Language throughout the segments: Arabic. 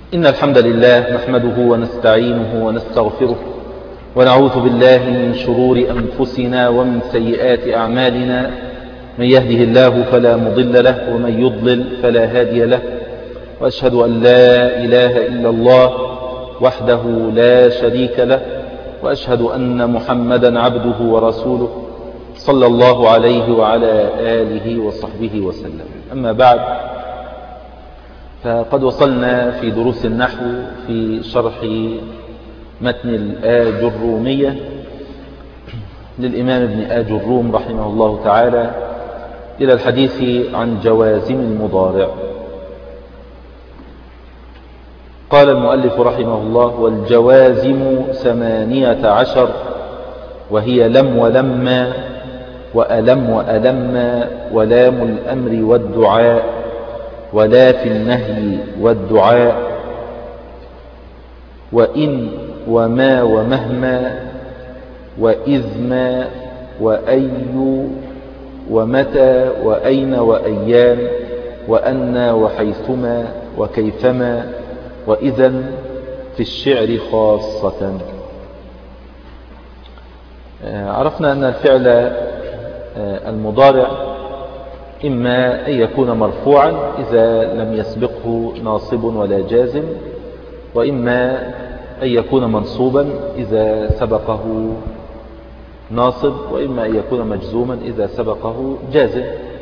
إن الحمد لله نحمده ونستعينه ونستغفره ونعوذ بالله من شرور أنفسنا ومن سيئات أعمالنا. من يهده الله فلا مضل له ومن يضلل فلا هادي له، وأشهد أن لا إله إلا الله وحده لا شريك له، وأشهد أن محمدا عبده ورسوله صلى الله عليه وعلى آله وصحبه وسلم. أما بعد، فقد وصلنا في دروس النحو في شرح متن الآجرومية للإمام ابن آجروم رحمه الله تعالى إلى الحديث عن جوازم المضارع. قال المؤلف رحمه الله: والجوازم 18، وهي لم ولما وألم وألما ولام الأمر والدعاء ولا في النهي والدعاء وإن وما ومهما وإذ ما وأي ومتى وأين وأيان وأنى وحيثما وكيفما وإذا في الشعر خاصة. عرفنا أن الفعل المضارع إما أن يكون مرفوعا إذا لم يسبقه ناصب ولا جازم، وإما أن يكون منصوبا إذا سبقه ناصب، وإما أن يكون مجزوما إذا سبقه جازم.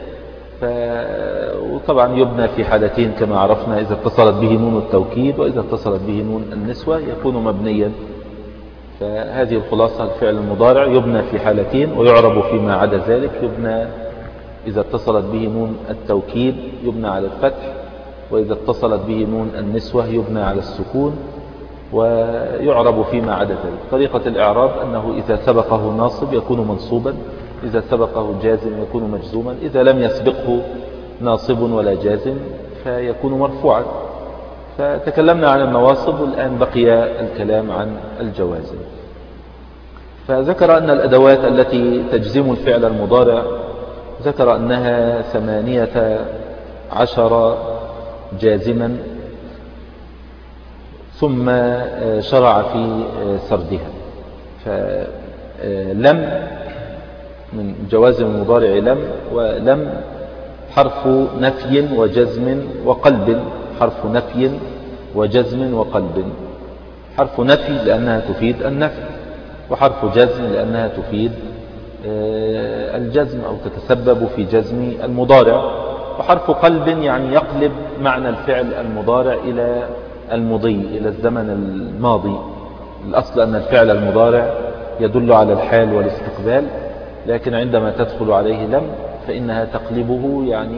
وطبعا يبنى في حالتين كما عرفنا: إذا اتصلت به نون التوكيد وإذا اتصلت به نون النسوة يكون مبنيا. فهذه الخلاصة: الفعل المضارع يبنى في حالتين ويعرب فيما عدا ذلك. يبنى إذا اتصلت به نون التوكيد يبنى على الفتح، وإذا اتصلت به نون النسوة يبنى على السكون، ويعرب فيما عدا ذلك. طريقة الإعراب أنه إذا سبقه ناصب يكون منصوبا، إذا سبقه جازم يكون مجزوما، إذا لم يسبقه ناصب ولا جازم فيكون مرفوعا. فتكلمنا عن النواصب، والآن بقي الكلام عن الجوازم. فذكر أن الأدوات التي تجزم الفعل المضارع ذكر أنها 18 جازما، ثم شرع في سردها. فلم من جوازم المضارع لم، ولم حرف نفي وجزم وقلب. حرف نفي وجزم وقلب. حرف نفي لأنها تفيد النفي، وحرف جزم لأنها تفيد الجزم أو تتسبب في جزم المضارع. وحرف قلب يعني يقلب معنى الفعل المضارع إلى المضي، إلى الزمن الماضي. الأصل أن الفعل المضارع يدل على الحال والاستقبال، لكن عندما تدخل عليه لم فإنها تقلبه، يعني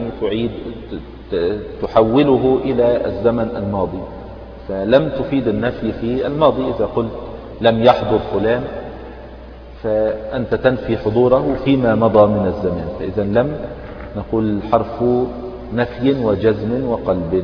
تحوله إلى الزمن الماضي. فلم تفيد النفي في الماضي. إذا قلت لم يحضر فلان فأنت تنفي حضوره فيما مضى من الزمان. فإذا لم نقول حرف نفي وجزم وقلب.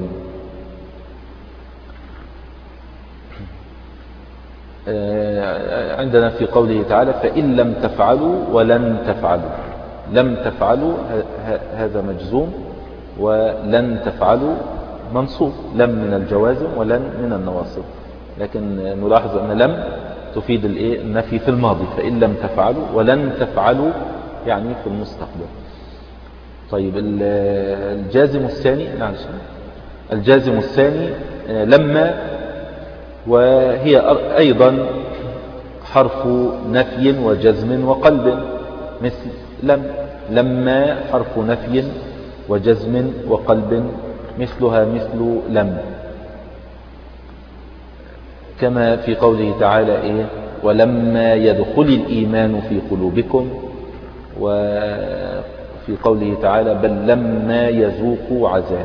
عندنا في قوله تعالى: فإن لم تفعلوا ولن تفعلوا. لم تفعلوا هذا مجزوم، ولن تفعلوا منصوب. لم من الجوازم ولن من النواصب، لكن نلاحظ أن لم تفيد النفي في الماضي. فإن لم تفعلوا ولن تفعلوا يعني في المستقبل. طيب الجازم الثاني، نعم، الجازم الثاني لما، وهي أيضا حرف نفي وجزم وقلب مثل لم. لما حرف نفي وجزم وقلب مثلها مثل لم، كما في قوله تعالى: ولما يدخل الإيمان في قلوبكم، وفي قوله تعالى: بل لما يذوقوا عذاب.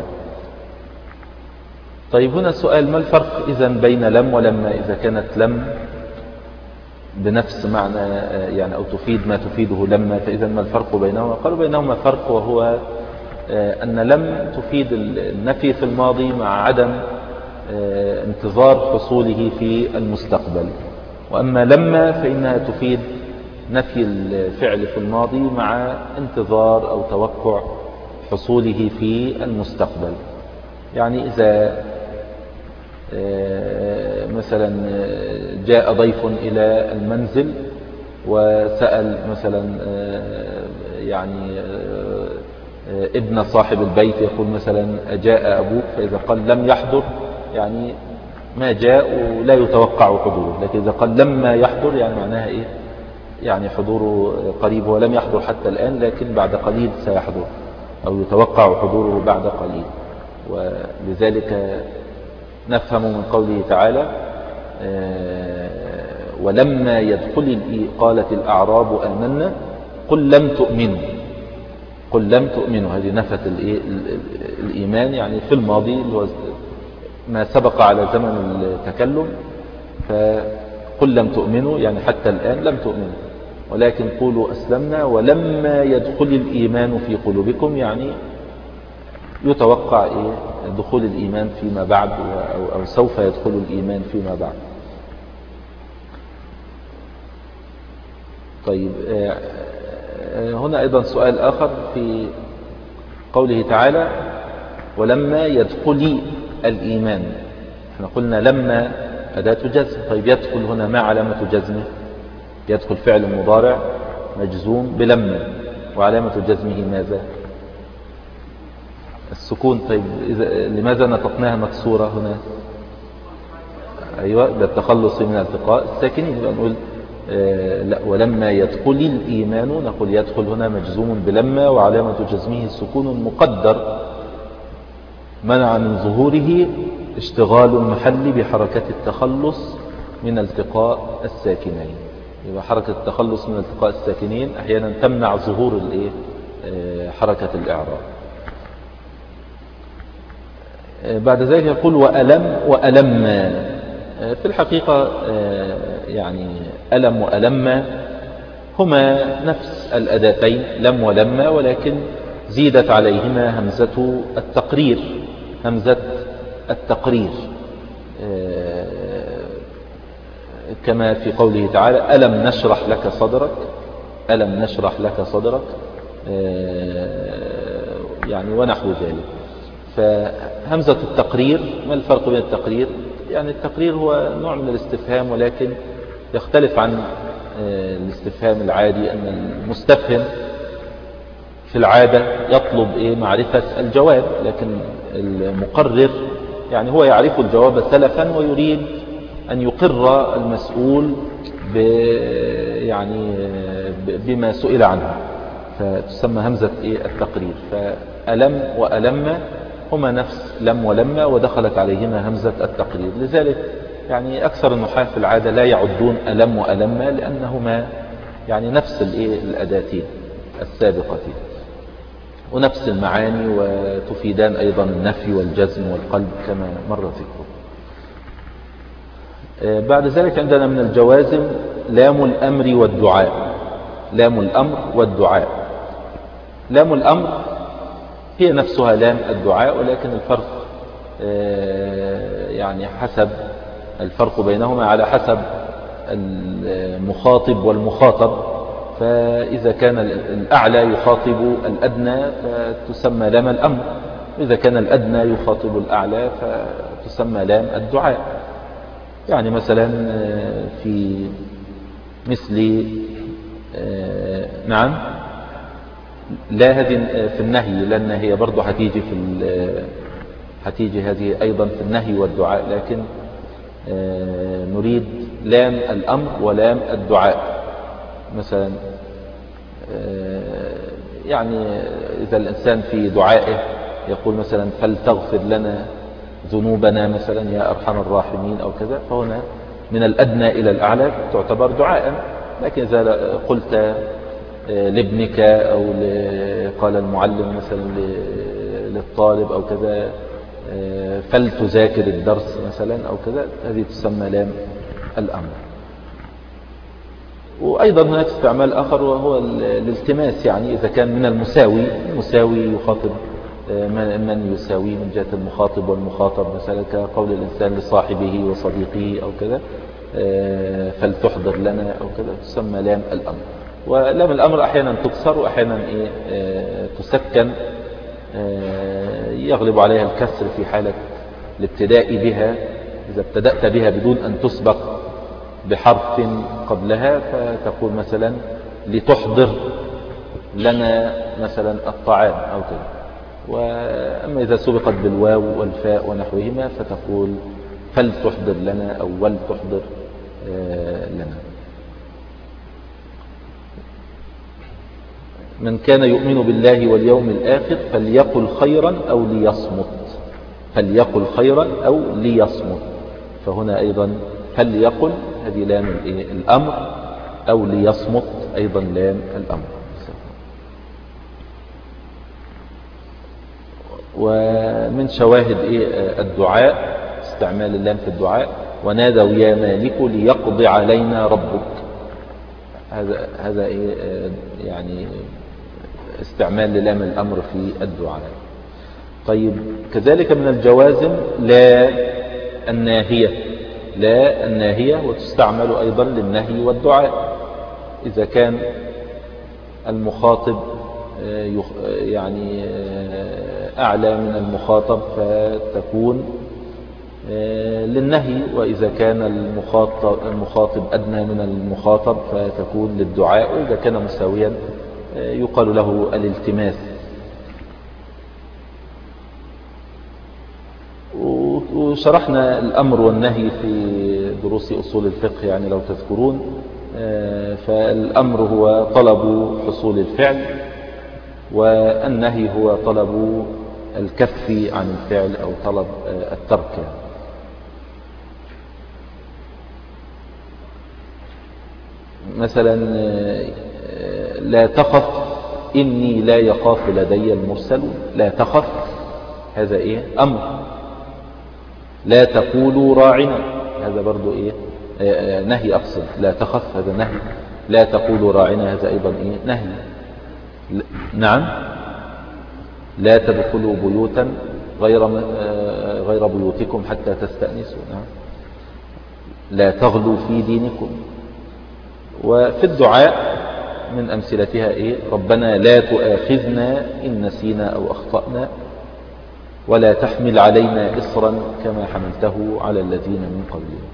طيب هنا سؤال: ما الفرق إذن بين لم ولما إذا كانت لم بنفس معنى يعني أو تفيد ما تفيده لما؟ فإذا ما الفرق بينهما؟ قالوا بينهما فرق، وهو أن لم تفيد النفي في الماضي مع عدم انتظار حصوله في المستقبل، وأما لما فإنها تفيد نفي الفعل في الماضي مع انتظار أو توقع حصوله في المستقبل. يعني إذا مثلا جاء ضيف إلى المنزل وسأل مثلا يعني ابن صاحب البيت، يقول مثلا أجاء أبوك؟ فإذا قال لم يحضر يعني ما جاء ولا يتوقع حضوره، لكن إذا قال لما يحضر يعني معناها إيه؟ يعني حضوره قريب، ولم يحضر حتى الآن لكن بعد قليل سيحضر، أو يتوقع حضوره بعد قليل. ولذلك نفهم من قوله تعالى ولما يدخل قالت الأعراب آمنا قل لم تؤمنوا، قل لم تؤمنوا، هذه نفت الإيمان يعني في الماضي اللي هو ما سبق على زمن التكلم. فقل لم تؤمنوا يعني حتى الآن لم تؤمنوا، ولكن قولوا أسلمنا ولما يدخل الإيمان في قلوبكم، يعني يتوقع دخول الإيمان فيما بعد، أو سوف يدخل الإيمان فيما بعد. طيب هنا أيضا سؤال آخر في قوله تعالى ولما يدخل الإيمان. احنا قلنا لما أداة جزم، طيب يدخل هنا ما علامة جزمه؟ يدخل فعل مضارع مجزوم بلما، وعلامة جزمه ماذا؟ السكون. طيب لماذا نطقناها مكسورة هنا؟ أيوة، للتخلص من التقاء الساكنين. يبقى نقول لا ولما يدخل الإيمان، نقول يدخل هنا مجزوم بلما وعلامة جزمه السكون مقدر منع من ظهوره اشتغال المحل بحركة التخلص من التقاء الساكنين. يبقى حركة التخلص من التقاء الساكنين أحيانا تمنع ظهور حركة الإعراب. بعد ذلك يقول وألم. في الحقيقة يعني ألم وألم هما نفس الأداتين لم ولما، ولكن زيدت عليهما همزة التقرير، همزة التقرير، كما في قوله تعالى ألم نشرح لك صدرك، ألم نشرح لك صدرك، يعني ونحو ذلك. فهمزة التقرير، ما الفرق بين التقرير؟ يعني التقرير هو نوع من الاستفهام، ولكن يختلف عن الاستفهام العادي، أن المستفهم في العادة يطلب معرفة الجواب، لكن المقرر يعني هو يعرف الجواب سلفا ويريد أن يقر المسؤول يعني بما سئل عنه، فتسمى همزة التقرير. فألم وألم هما نفس لم ولما، ودخلت عليهما همزة التقرير. لذلك يعني أكثر النحاة في العادة لا يعدون ألم وألم، لأنهما يعني نفس الأداتين السابقتين ونفس المعاني، وتفيدان أيضا النفي والجزم والقلب كما مر ذكره. بعد ذلك عندنا من الجوازم لام الأمر والدعاء. لام الأمر والدعاء. لام الأمر هي نفسها لام الدعاء، ولكن الفرق يعني حسب الفرق بينهما على حسب المخاطب والمخاطب. فإذا كان الأعلى يخاطب الأدنى فتسمى لام الأمر، وإذا كان الأدنى يخاطب الأعلى فتسمى لام الدعاء. يعني مثلا في مثل نعم لا، هذه في النهي، لأن هي برضو هتيجي هذه أيضا في النهي والدعاء، لكن نريد لام الأمر ولام الدعاء. مثلا يعني إذا الإنسان في دعائه يقول مثلا فلتغفر لنا ذنوبنا مثلا يا أرحم الراحمين أو كذا، فهنا من الأدنى إلى الأعلى تعتبر دعاء. لكن إذا قلت لابنك أو قال المعلم مثلا للطالب أو كذا فلتذاكر الدرس مثلا أو كذا، هذه تسمى لام الأمر. وأيضا هناك استعمال آخر وهو الالتماس، يعني إذا كان من المساوي يخاطب من يساوي من جهة المخاطب والمخاطب، مثلا كقول الإنسان لصاحبه وصديقه أو كذا فلتحضر لنا أو كذا، تسمى لام الأمر. ولام الأمر أحيانا تكسر وأحيانا تسكن، يغلب عليها الكسر في حالة الابتداء بها إذا ابتدأت بها بدون أن تسبق بحرف قبلها فتقول مثلا لتحضر لنا مثلا الطعام أو كذا. وأما إذا سبقت بالواو والفاء ونحوهما فتقول فلتحضر لنا أو ولتحضر لنا. من كان يؤمن بالله واليوم الآخر فليقل خيرا أو ليصمت. فليقل خيرا أو ليصمت. فهنا أيضا فليقل هذه لام الأمر، أو ليصمت أيضا لام الأمر. ومن شواهد الدعاء استعمال اللام في الدعاء ونادوا يا مالك ليقضي علينا ربك. هذا يعني استعمال للام الأمر في الدعاء. طيب كذلك من الجوازم لا الناهية. لا الناهية وتستعمل أيضا للنهي والدعاء إذا كان المخاطب يعني أعلى من المخاطب فتكون للنهي، وإذا كان المخاطب أدنى من المخاطب فتكون للدعاء، وإذا كان مساويا يقال له الالتماس. وشرحنا الأمر والنهي في دروس أصول الفقه يعني لو تذكرون. فالأمر هو طلب حصول الفعل، والنهي هو طلب الكف عن الفعل أو طلب الترك. مثلا لا تخف إني لا يخاف لدي المرسلون. لا تخف هذا أمر. لا تقولوا راعنا هذا برضو نهي أقصد. لا تخف هذا نهي. لا تقولوا راعنا هذا أيضا نهي. نعم. لا تدخلوا بيوتا غير بيوتكم حتى تستأنسوا. نعم. لا تغلوا في دينكم. وفي الدعاء من أمثلتها ربنا لا تؤاخذنا إن نسينا أو أخطأنا ولا تحمل علينا إصرا كما حملته على الذين من قبلنا.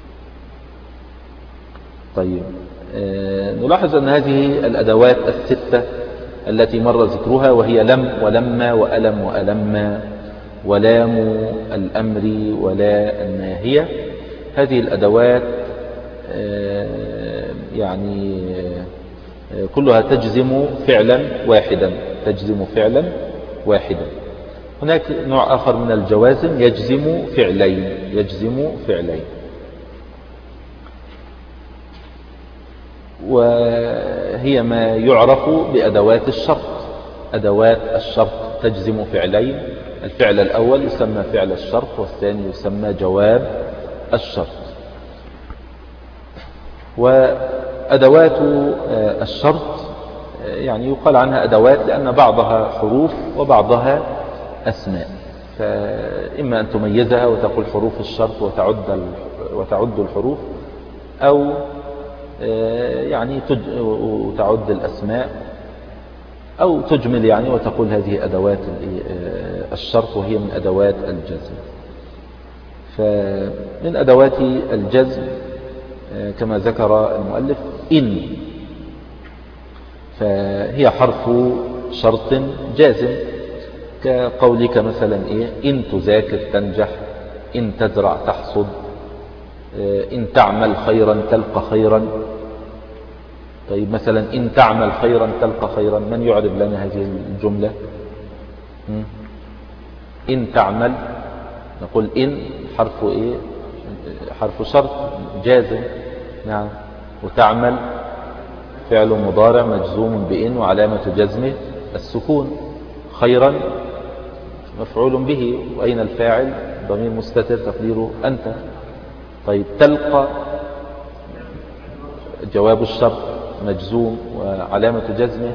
طيب نلاحظ أن هذه الأدوات الستة التي مر ذكرها وهي لم ولما وألم وألما ولام الأمر ولا الناهية، هذه الأدوات يعني كلها تجزم فعلا واحدا. تجزم فعلا واحدا. هناك نوع آخر من الجوازم يجزم فعلين. يجزم فعلين. وهي ما يعرف بأدوات الشرط. أدوات الشرط تجزم فعلين. الفعل الأول يسمى فعل الشرط، والثاني يسمى جواب الشرط. وأدوات الشرط يعني يقال عنها أدوات لأن بعضها حروف وبعضها أسماء، فإما أن تميزها وتقول حروف الشرط وتعد الحروف، أو يعني تعد الأسماء، أو تجمل يعني وتقول هذه أدوات الشرط وهي من أدوات الجزم. فمن أدوات الجزم كما ذكر المؤلف إن، فهي حرف شرط جازم كقولك مثلا إن تذاكر تنجح، إن تزرع تحصد، إن تعمل خيرا تلقى خيرا. طيب مثلا إن تعمل خيرا تلقى خيرا، من يعرف لنا هذه الجملة؟ إن تعمل نقول إن حرف حرف شرط جازم. نعم. وتعمل فعل مضارع مجزوم بإن وعلامة جزمه السكون. خيرا مفعول به، وأين الفاعل؟ ضمير مستتر تقديره أنت. طيب تلقى جواب الشرط مجزوم وعلامة جزمه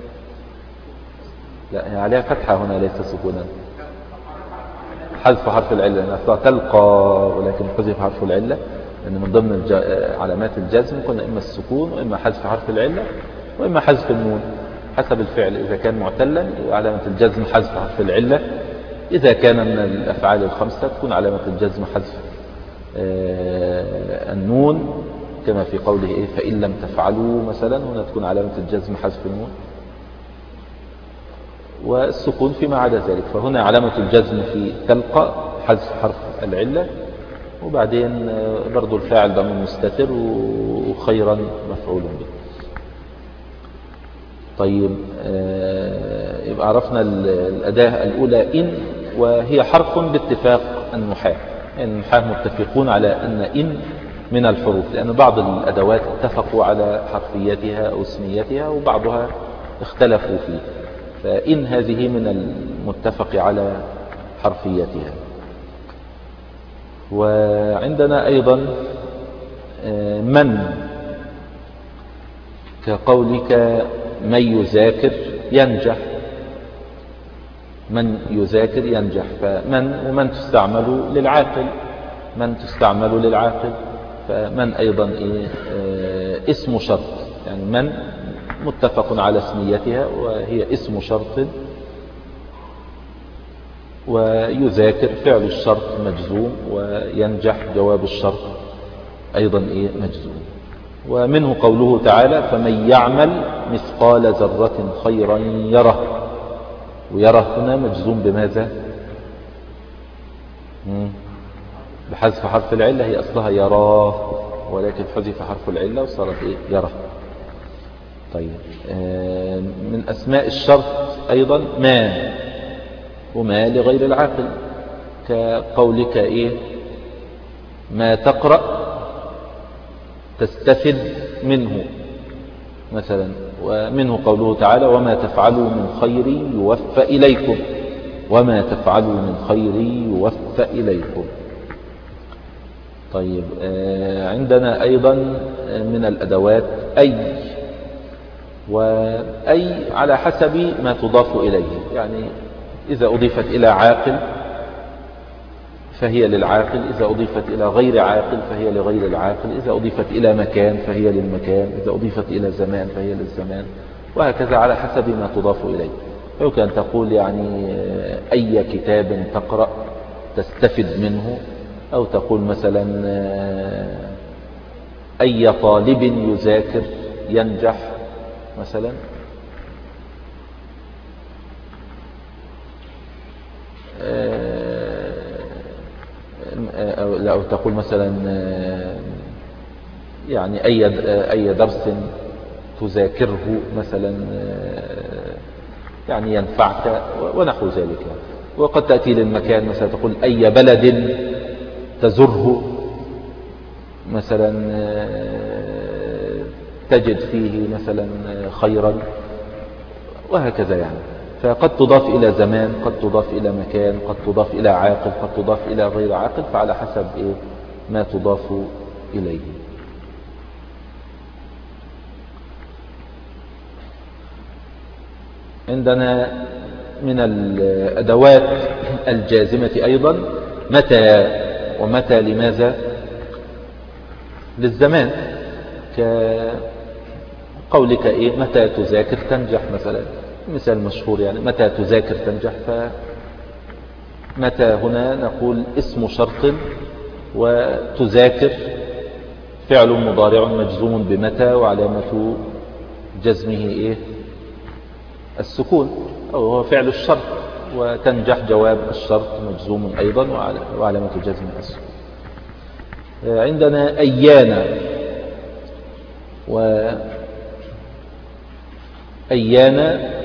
لا عليها فتحة هنا ليس سكونا، حذف حرف العلة. أصلا تلقى ولكن حذف حرف العلة، لأن من ضمن علامات الجزم قلنا إما السكون وإما حذف حرف العلة وإما حذف النون حسب الفعل. إذا كان معتلا علامة الجزم حذف حرف العلة، إذا كان من الأفعال الخمسة تكون علامة الجزم حذف النون كما في قوله إيه فإن لم تفعلوا مثلا، هنا تكون علامة الجزم حذف النون، والسكون فيما عدا ذلك. فهنا علامة الجزم في تلقى حذف حرف العلة، وبعدين برضو الفاعل ضمير مستتر وخيرا مفعول به. طيب يبقى عرفنا الأداة الأولى إن، وهي حرف باتفاق النحاة، يعني النحاة متفقون على أن إن من الحروف، لأن بعض الأدوات اتفقوا على حرفيتها أو اسميتها وبعضها اختلفوا فيه، فإن هذه من المتفق على حرفيتها. وعندنا أيضا من، كقولك من يذاكر ينجح، من يذاكر ينجح، فمن ومن تستعمل للعاقل، من تستعمل للعاقل، فمن أيضا اسم شرط، يعني من متفق على اسميتها وهي اسم شرط، ويذاكر فعل الشرط مجزوم، وينجح جواب الشرط أيضا مجزوم. ومنه قوله تعالى فمن يعمل مثقال ذرة خيرا يره، ويره هنا مجزوم بماذا؟ بحذف حرف العلة، هي أصلها يراه ولكن حذف حرف العلة وصارت يره. طيب من أسماء الشرط أيضا ما، وما لغير العاقل، كقولك ما تقرأ تستفد منه مثلا. ومنه قوله تعالى وما تفعلوا من خير يوفى إليكم، وما تفعلوا من خير يوفى إليكم. طيب عندنا أيضا من الأدوات أي، وأي على حسب ما تضاف إليه، يعني إذا أضيفت إلى عاقل فهي للعاقل، إذا أضيفت إلى غير عاقل فهي لغير العاقل، إذا أضيفت إلى مكان فهي للمكان، إذا أضيفت إلى زمان فهي للزمان، وهكذا على حسب ما تضاف إليه. يمكن أن تقول يعني أي كتاب تقرأ تستفد منه، أو تقول مثلا أي طالب يذاكر ينجح مثلا. أو تقول مثلا يعني أي درس تذاكره مثلا يعني ينفعك ونحو ذلك. وقد تأتي للمكان مثلا تقول أي بلد تزره مثلا تجد فيه مثلا خيرا، وهكذا يعني. فقد تضاف إلى زمان، قد تضاف إلى مكان، قد تضاف إلى عاقل، قد تضاف إلى غير عاقل، فعلى حسب ما تضاف إليه. عندنا من الأدوات الجازمة أيضا متى، ومتى لماذا؟ للزمان، كقولك متى تذاكر تنجح مثلا، مثال مشهور يعني متى تذاكر تنجح. فمتى هنا نقول اسم شرط، وتذاكر فعل مضارع مجزوم بمتى، وعلامة جزمه السكون، أو هو فعل الشرط، وتنجح جواب الشرط مجزوم أيضا وعلامة جزمه السكون. عندنا أيانا، وأيانا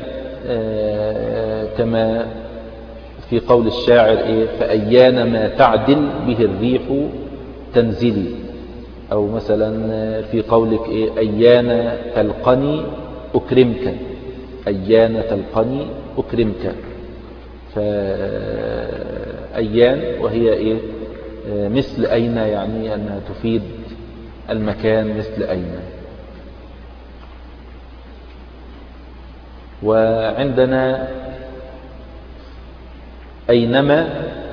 كما في قول الشاعر فأيان ما تعدل به الريح تنزلي، أو مثلا في قولك أيان تلقني أكرمك، أيان تلقني أكرمك. فأيان وهي مثل أين، يعني أنها تفيد المكان مثل أين. وعندنا أينما،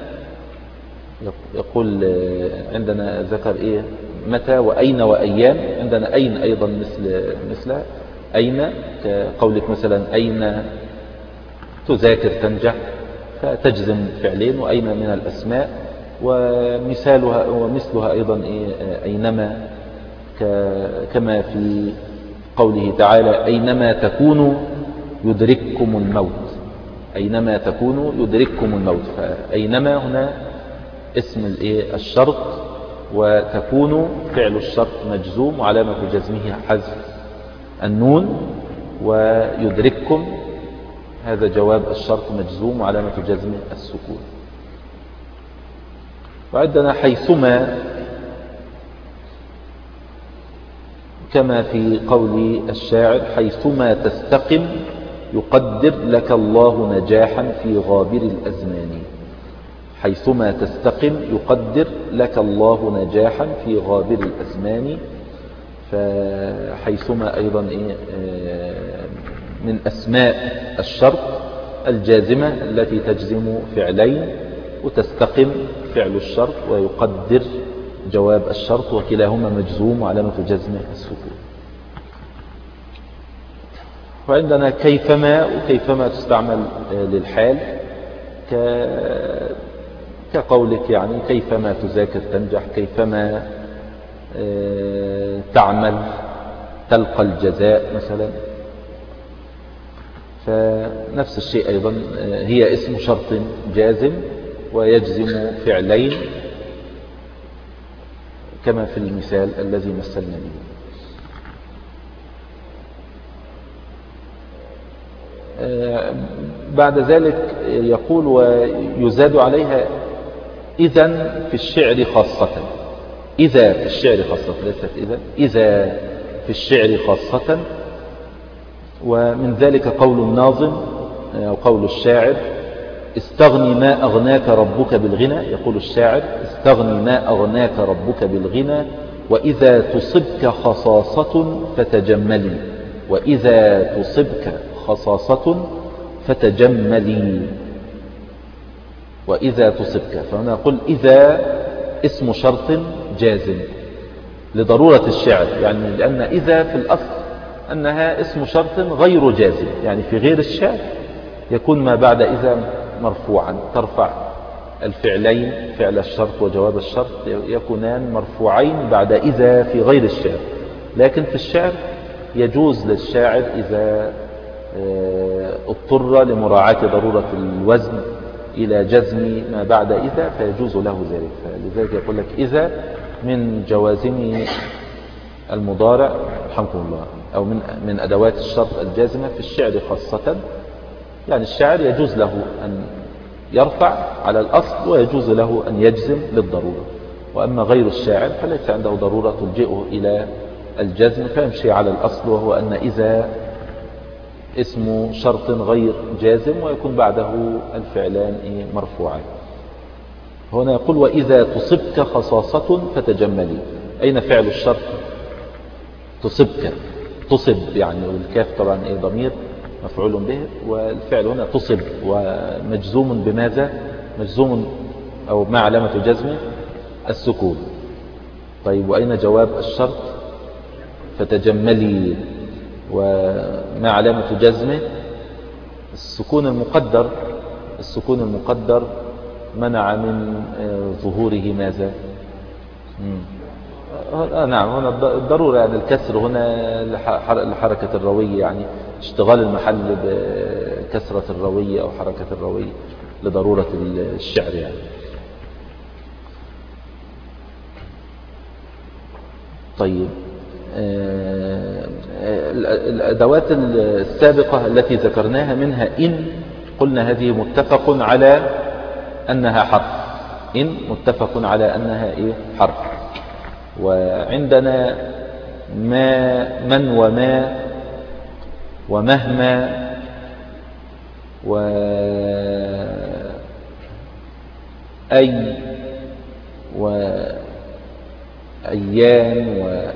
يقول عندنا ذكر متى وأين وأيام. عندنا أين أيضا مثل أين، كقولك مثلا أين تذاكر تنجح، فتجزم فعلين. وأين من الأسماء ومثلها أيضا أينما، كما في قوله تعالى أينما تكونوا يدرككم الموت. أينما تكونوا يدرككم الموت، فأينما هنا اسم الشرط، وتكونوا فعل الشرط مجزوم وعلامة جزمه حذف النون، ويدرككم هذا جواب الشرط مجزوم وعلامة جزمه السكون. وعندنا حيثما كما في قول الشاعر حيثما تستقم يقدر لك الله نجاحا في غابر الأزمان. حيثما تستقم يقدر لك الله نجاحا في غابر الأزمان. فحيثما أيضا من أسماء الشرط الجازمة التي تجزم فعلين، وتستقم فعل الشرط، ويقدر جواب الشرط، وكلاهما مجزوم وعلامة جزمه السكون. وعندنا كيفما، وكيفما تستعمل للحال كقولك يعني كيفما تذاكر تنجح، كيفما تعمل تلقى الجزاء مثلا. فنفس الشيء أيضا هي اسم شرط جازم ويجزم فعلين كما في المثال الذي مثلنا به. بعد ذلك يقول ويزاد عليها إذن في الشعر خاصة. إذا في الشعر خاصة، ليست إذا في الشعر خاصة. ومن ذلك قول الناظم أو قول الشاعر استغني ما أغناك ربك بالغنى. يقول الشاعر استغني ما أغناك ربك بالغنى وإذا تصبك خصاصة فتجملي. وإذا تصبك خصاصة فتجملي. وإذا تصبك، فهنا نقول إذا اسم شرط جازم لضرورة الشعر، يعني لأن إذا في الأصل أنها اسم شرط غير جازم، يعني في غير الشعر يكون ما بعد إذا مرفوعا، ترفع الفعلين فعل الشرط وجواب الشرط يكونان مرفوعين بعد إذا في غير الشعر. لكن في الشعر يجوز للشاعر إذا اضطر لمراعاة ضرورة الوزن إلى جزم ما بعد إذا فيجوز له ذلك. فلذلك يقول لك إذا من جوازم المضارع رحمكم الله، أو من أدوات الشرط الجازمة في الشعر خاصة. يعني الشاعر يجوز له أن يرفع على الأصل ويجوز له أن يجزم للضرورة. وأما غير الشاعر فليس عنده ضرورة تلجئه إلى الجزم فيمشي على الأصل، وهو أن إذا اسم شرط غير جازم ويكون بعده الفعلان مرفوعان. هنا يقول وإذا تصبك خصاصة فتجملي. أين فعل الشرط؟ تصبك، تصب يعني، والكاف طبعا ضمير مفعول به، والفعل هنا تصب ومجزوم بماذا؟ مجزوم أو ما علامة جزمه السكون. طيب وأين جواب الشرط؟ فتجملي، وما علامة جزمه السكون المقدر. السكون المقدر منع من ظهوره ماذا؟ نعم، هنا الضرورة يعني الكسر هنا لحركة الروية، يعني اشتغال المحل بكسرة الروية أو حركة الروية لضرورة الشعر يعني. طيب الأدوات السابقة التي ذكرناها منها إن، قلنا هذه متفق على أنها حرف. إن متفق على أنها حرف. وعندنا ما، من، وما، ومهما، وأي، وأيام،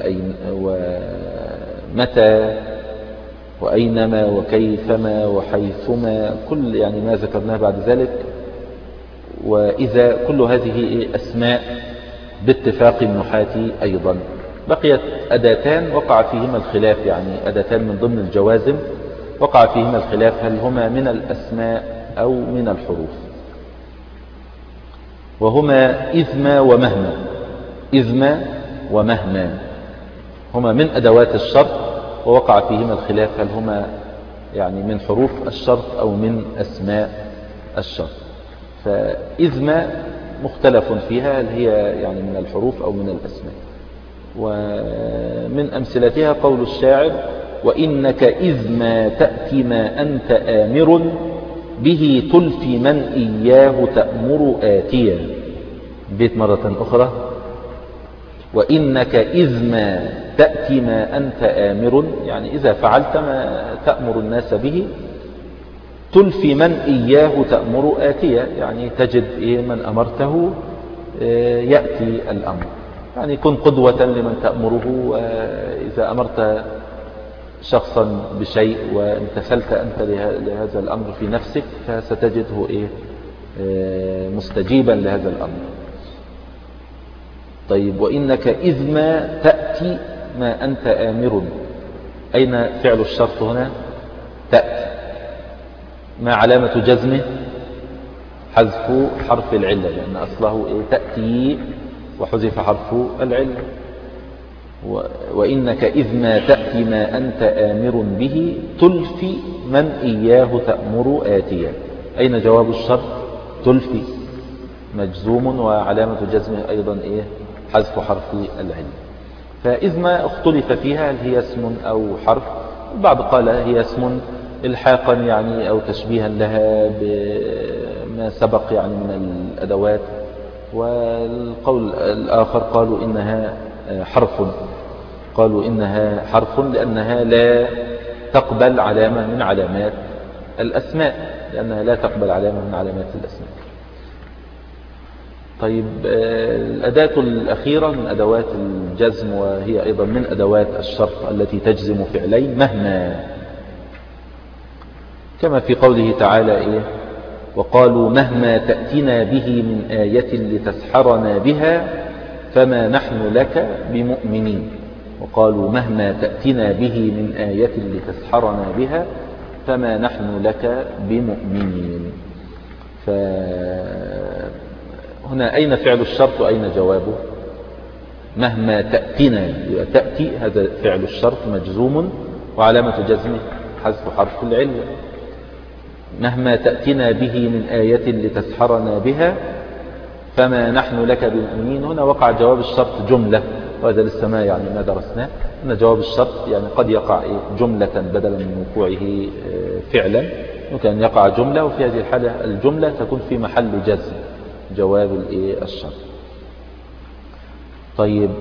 ومتى، وأينما، وكيفما، وحيثما، كل يعني ما ذكرناه بعد ذلك. وإذا كل هذه أسماء باتفاق النحاة أيضا. بقيت أداتان وقع فيهما الخلاف، يعني أداتان من ضمن الجوازم وقع فيهما الخلاف هل هما من الأسماء أو من الحروف. وهما إذما ومهما. إذما ومهما هما من أدوات الشرط، ووقع فيهما الخلاف هل هما يعني من حروف الشرط أو من أسماء الشرط. فإذما مختلف فيها هل هي يعني من الحروف أو من الأسماء. ومن أمثلتها قول الشاعر: وإنك إذ ما تأتي ما أنت آمر به تلفي من إياه تأمر آتيا. بيت مرة أخرى: وإنك إذ ما تأتي ما أنت آمر، يعني إذا فعلت ما تأمر الناس به، تلفي من إياه تأمر آتيا، يعني تجد من أمرته يأتي الأمر. يعني كن قدوة لمن تأمره، وإذا أمرت شخصا بشيء وامتثلت أنت لهذا الأمر في نفسك فستجده مستجيبا لهذا الأمر. طيب: وإنك إذ ما تأتي ما أنت آمر، أين فعل الشرط هنا؟ تأتي. ما علامة جزمه؟ حذف حرف العلة، لأن أصله تأتي وحذف حرف العلة. وإنك إذ ما تأتي ما أنت آمر به تلفي من إياه تأمر آتيا. أين جواب الشرط؟ تلفي، مجزوم، وعلامة جزمه أيضا حذف حرف العلة. فإذ ما اختلف فيها هل هي اسم أو حرف. البعض قال هي اسم الحاقا يعني أو تشبيها لها بما سبق يعني من الأدوات، والقول الآخر قالوا إنها حرف، لأنها لا تقبل علامة من علامات الأسماء، طيب، الأداة الأخيرة من أدوات الجزم، وهي أيضا من أدوات الشرط التي تجزم فعلين: مهما، كما في قوله تعالى: وقالوا مهما تأتنا به من آية لتسحرنا بها فما نحن لك بمؤمنين. وقالوا مهما تأتنا به من آية لتسحرنا بها فما نحن لك بمؤمنين. فهنا أين فعل الشرط وأين جوابه؟ مهما تأتنا، تأتي هذا فعل الشرط مجزوم وعلامة جزمه حذف حرف العلة. مهما تأتنا به من آية لتسحرنا بها فما نحن لك بمؤمنين. هنا وقع جواب الشرط جملة، وهذا لسه ما درسناه، أن جواب الشرط يعني قد يقع جملة بدلا من وقوعه فعلا، ممكن أن يقع جملة، وفي هذه الحالة الجملة تكون في محل جزم جواب الشرط. طيب،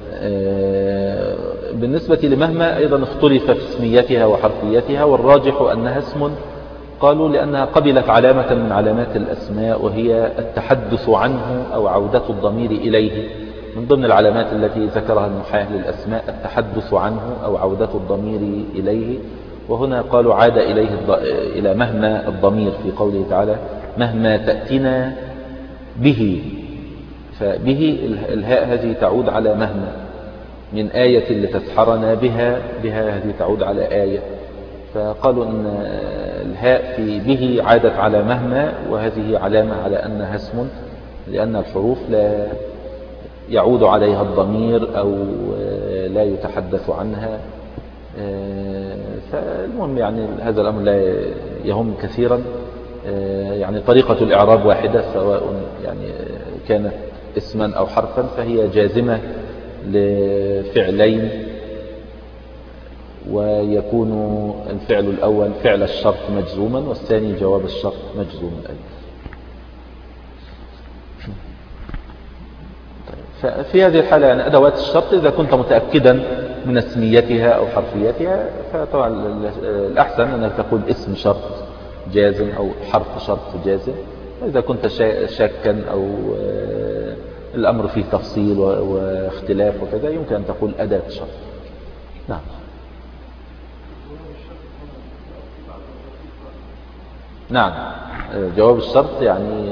بالنسبة لمهما أيضا اختلف في اسميتها وحرفيتها، والراجح أنها اسم. قالوا لأنها قبلت علامة من علامات الأسماء، وهي التحدث عنه أو عودة الضمير إليه. من ضمن العلامات التي ذكرها النحاة للأسماء التحدث عنه أو عودة الضمير إليه، وهنا قالوا عاد إلى مهما الضمير في قوله تعالى: مهما تأتنا به. فبه الهاء هذه تعود على مهما، من آية لتسحرنا بها هذه تعود على آية. فقالوا أن الهاء في به عادت على مهما، وهذه علامة على أنها اسم، لأن الحروف لا يعود عليها الضمير أو لا يتحدث عنها. فالمهم يعني هذا الأمر لا يهم كثيرا، يعني طريقة الإعراب واحدة، سواء يعني كانت اسما أو حرفا، فهي جازمة لفعلين، ويكون الفعل الأول فعل الشرط مجزوما، والثاني جواب الشرط مجزوما أيضا. ففي هذه الحالة يعني أدوات الشرط إذا كنت متأكدا من اسميتها أو حرفيتها، فطبعا الأحسن أنك تقول اسم شرط جازم أو حرف شرط جازم. إذا كنت شاكا أو الأمر فيه تفصيل واختلاف وكذا، يمكن أن تقول أداة شرط. نعم. نعم، جواب الشرط يعني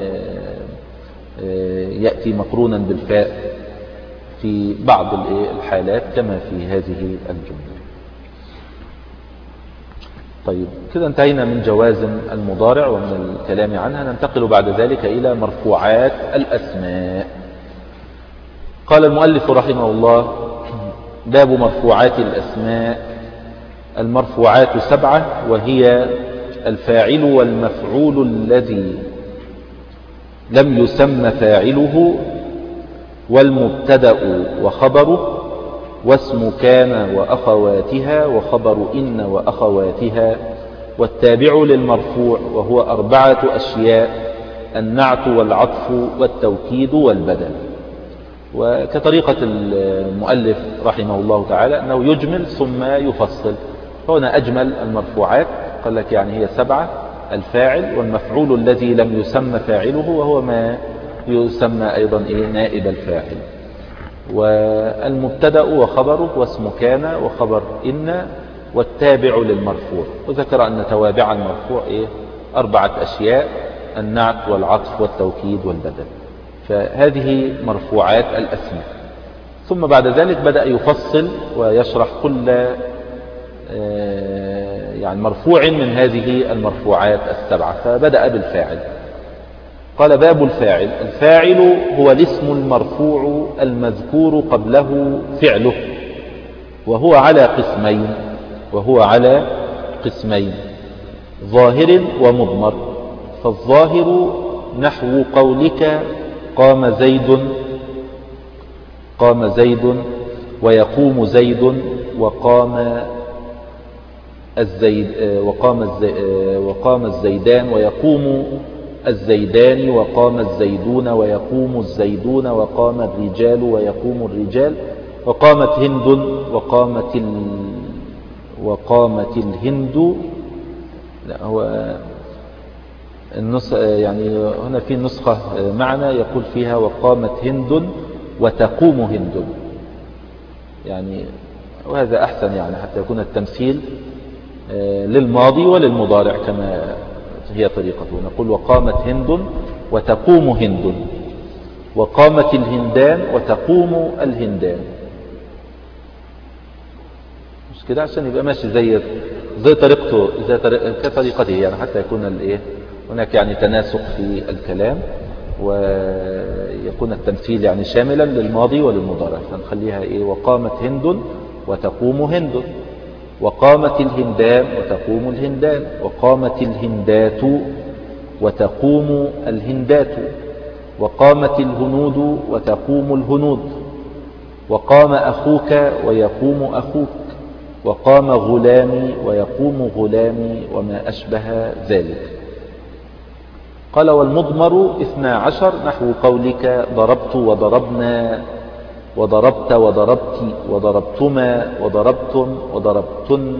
يأتي مقرونا بالفاء في بعض الحالات كما في هذه الجملة. طيب كده انتهينا من جوازم المضارع ومن الكلام عنها. ننتقل بعد ذلك إلى مرفوعات الأسماء. قال المؤلف رحمه الله: باب مرفوعات الأسماء. المرفوعات 7، وهي الفاعل والمفعول الذي لم يسم فاعله، والمبتدأ وخبره، واسم كان وأخواتها، وخبر إن وأخواتها، والتابع للمرفوع وهو 4 أشياء: النعت والعطف والتوكيد والبدل. وكطريقة المؤلف رحمه الله تعالى أنه يجمل ثم يفصل. هنا أجمل المرفوعات، قال لك يعني هي 7: الفاعل والمفعول الذي لم يسمى فاعله، وهو ما يسمى أيضا نائب الفاعل، والمبتدأ وخبره، واسم كان وخبر إن، والتابع للمرفوع. وذكر أن توابع المرفوع 4 أشياء: النعت والعطف والتوكيد والبدل. فهذه مرفوعات الأسماء. ثم بعد ذلك بدأ يفصل ويشرح كل يعني مرفوع من هذه المرفوعات 7. فبدأ بالفاعل. قال: باب الفاعل. الفاعل هو الاسم المرفوع المذكور قبله فعله، وهو على قسمين: ظاهر ومضمر. فالظاهر نحو قولك: قام زيد، ويقوم زيد، وقام الزيدان، ويقوم الزيدان، وقام الزيدون، ويقوم الزيدون، وقام الرجال، ويقوم الرجال، وقامت هند، وقامت الهند. لا، هو يعني هنا في نسخة معنا يقول فيها: وقامت هند وتقوم هند. يعني وهذا أحسن، يعني حتى يكون التمثيل للماضي وللمضارع كما هي طريقته. نقول: وقامت هند وتقوم هند، وقامت الهندان وتقوم الهندان. مش كده؟ عشان يبقى ماشي زي طريقته، كطريقته، يعني حتى يكون هناك يعني تناسق في الكلام، ويكون التمثيل يعني شاملا للماضي وللمضارع. فنخليها وقامت هند وتقوم هند، وقامت الهندان وتقوم الهندان، وقامت الهندات وتقوم الهندات، وقامت الهنود وتقوم الهنود، وقام أخوك ويقوم أخوك، وقام غلامي ويقوم غلامي، وما أشبه ذلك. قال: والمضمر 12، نحو قولك: ضربت وضربنا، وضربت وضربت، وضربتما، وضربتم، وضربتن،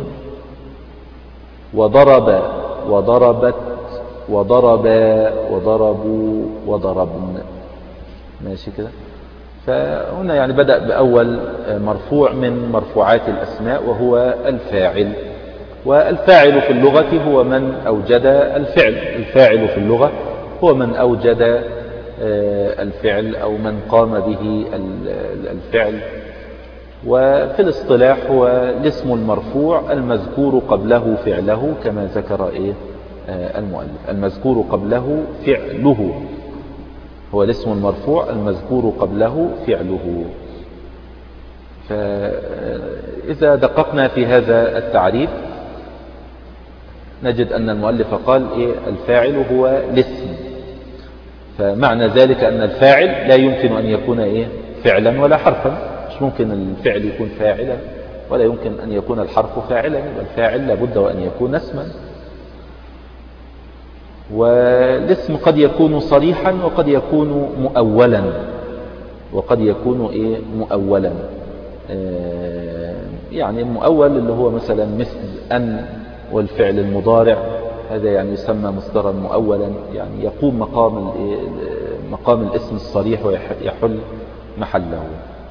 وضرب وضربت، وضربا، وضربوا، وضربن. ماشي كده؟ فهنا يعني بدأ بأول مرفوع من مرفوعات الأسماء، وهو الفاعل. والفاعل في اللغة هو من أوجد الفعل. الفاعل في اللغة هو من أوجد الفعل، أو من قام به الفعل. وفي الاصطلاح هو الاسم المرفوع المذكور قبله فعله، كما ذكر المؤلف: المذكور قبله فعله. هو الاسم المرفوع المذكور قبله فعله. فإذا دققنا في هذا التعريف نجد أن المؤلف قال: الفاعل هو الاسم. فمعنى ذلك أن الفاعل لا يمكن أن يكون فعلا ولا حرفا. مش ممكن الفعل يكون فاعلا، ولا يمكن أن يكون الحرف فاعلا. الفاعل لابد وأن يكون اسما. والاسم قد يكون صريحا، وقد يكون مؤولا، مؤولا. يعني المؤول اللي هو مثلا مثل أن والفعل المضارع، هذا يعني يسمى مصدرا مؤولا، يعني يقوم مقام الاسم الصريح ويحل محله.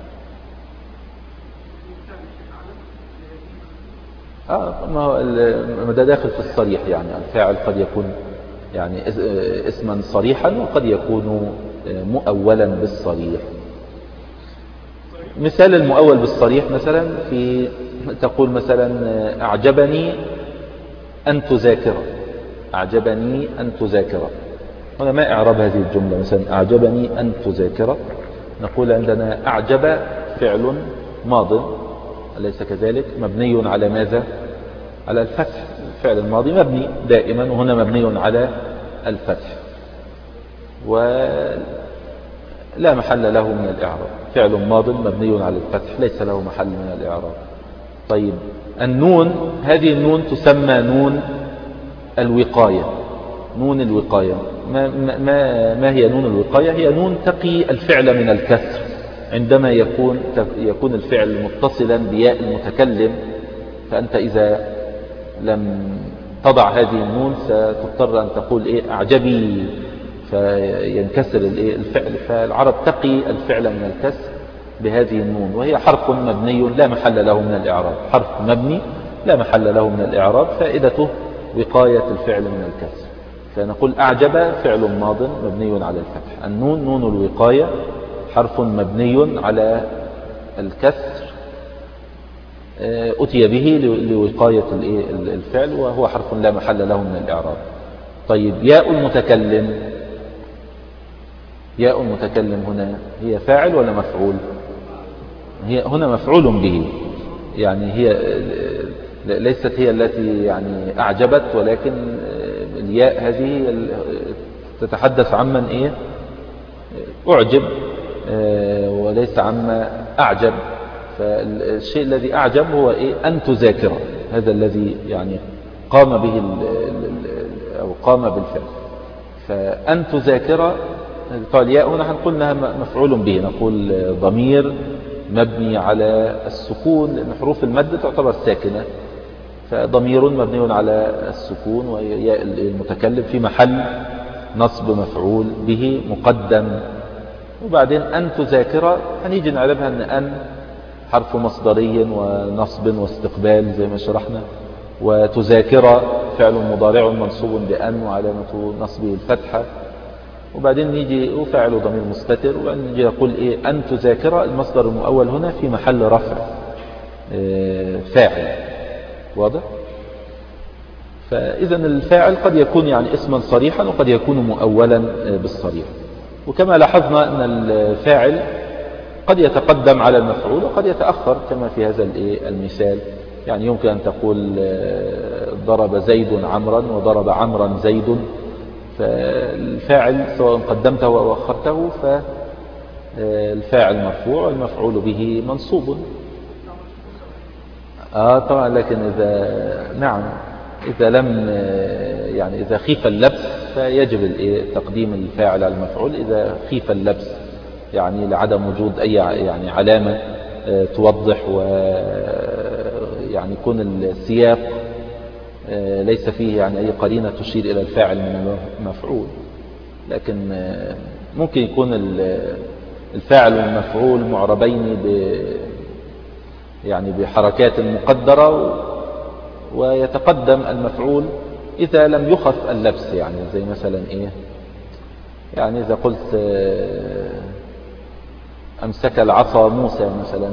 ما ده داخل في الصريح. يعني الفاعل قد يكون يعني اسما صريحا، وقد يكون مؤولا بالصريح. مثال المؤول بالصريح مثلا تقول مثلا: أعجبني أن تذاكر، أعجبني أن تذاكر. هنا ما إعراب هذه الجملة؟ مثلا أعجبني أن تذاكر، نقول عندنا أعجب فعل ماض، أليس كذلك؟ مبني على ماذا؟ على الفتح. الفعل الماضي مبني دائما، وهنا مبني على الفتح ولا محل له من الإعراب. فعل ماض مبني على الفتح ليس له محل من الإعراب. طيب النون، هذه النون تسمى نون الوقاية. نون الوقاية ما هي نون الوقاية؟ هي نون تقي الفعل من الكسر عندما يكون الفعل متصلا بياء المتكلم. فأنت إذا لم تضع هذه النون ستضطر أن تقول إيه؟ أعجبي، فينكسر الفعل. فالعرب تقي الفعل من الكسر بهذه النون، وهي حرف مبني لا محل له من الإعراب. حرف مبني لا محل له من الإعراب، فائدته وقاية الفعل من الكسر. فنقول أعجب فعل ماض مبني على الفتح. النون نون الوقاية، حرف مبني على الكسر أتي به لوقاية الفعل، وهو حرف لا محل له من الإعراب. طيب ياء المتكلم، ياء المتكلم هنا هي فاعل ولا مفعول؟ هي هنا مفعول به، يعني هي ليست هي التي يعني أعجبت، ولكن الياء هذه تتحدث عمن إيه؟ أعجب، وليس عما أعجب. فالشيء الذي أعجب هو إيه؟ أن تذاكر، هذا الذي يعني قام به أو قام بالفعل. فأن تذاكر الياء هنا هنقول أنها مفعول به، نقول ضمير مبني على السكون، لأن حروف المد تعتبر ساكنة، فضمير مبني على السكون وياء المتكلم في محل نصب مفعول به مقدم. وبعدين أن تذاكر هنيجي نعرفها أن حرف مصدري ونصب واستقبال زي ما شرحنا، وتذاكر فعل مضارع منصوب بأن وعلامة نصبه الفتحة. وبعدين نيجي وفاعل ضمير مستتر، وبعدين نيجي نقول إيه؟ أن تذاكر المصدر المؤول هنا في محل رفع فاعل. واضح؟ فإذا الفاعل قد يكون يعني اسما صريحا، وقد يكون مؤولا بالصريح. وكما لاحظنا أن الفاعل قد يتقدم على المفعول وقد يتأخر، كما في هذا المثال. يعني يمكن أن تقول ضرب زيد عمرا وضرب عمرا زيد، فالفاعل سواء قدمته أو أخرته فالفاعل مرفوع والمفعول به منصوب. طبعا، لكن إذا لم يعني إذا خيف اللبس فيجب تقديم الفاعل على المفعول إذا خيف اللبس، يعني لعدم وجود أي يعني علامة توضح، ويعني يكون السياق ليس فيه يعني أي قرينة تشير إلى الفاعل من المفعول. لكن ممكن يكون الفاعل والمفعول معربين يعني بحركات مقدرة، ويتقدم المفعول إذا لم يخف اللبس. يعني زي مثلا إيه؟ يعني إذا قلت أمسك العصا موسى مثلا،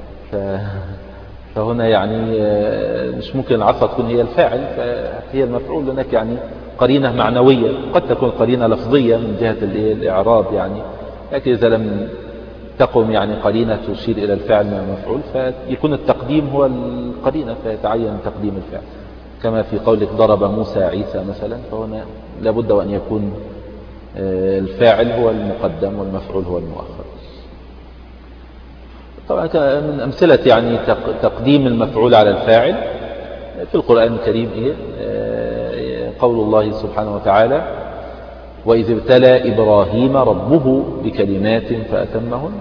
فهنا يعني مش ممكن العصا تكون هي الفاعل، فهي المفعول هناك يعني قرينة معنوية، قد تكون قرينة لفظية من جهة الإعراب يعني، لكن إذا لم تقم يعني قرينة تشير إلى الفاعل من المفعول فيكون التقديم هو القرينة، فيتعين تقديم الفاعل. كما في قولك ضرب موسى عيسى مثلا، فهنا لابد وأن يكون الفاعل هو المقدم والمفعول هو المؤخر. طبعا من أمثلة يعني تقديم المفعول على الفاعل في القرآن الكريم قول الله سبحانه وتعالى: وإذ ابتلى إبراهيم ربه بكلمات فأتمهن،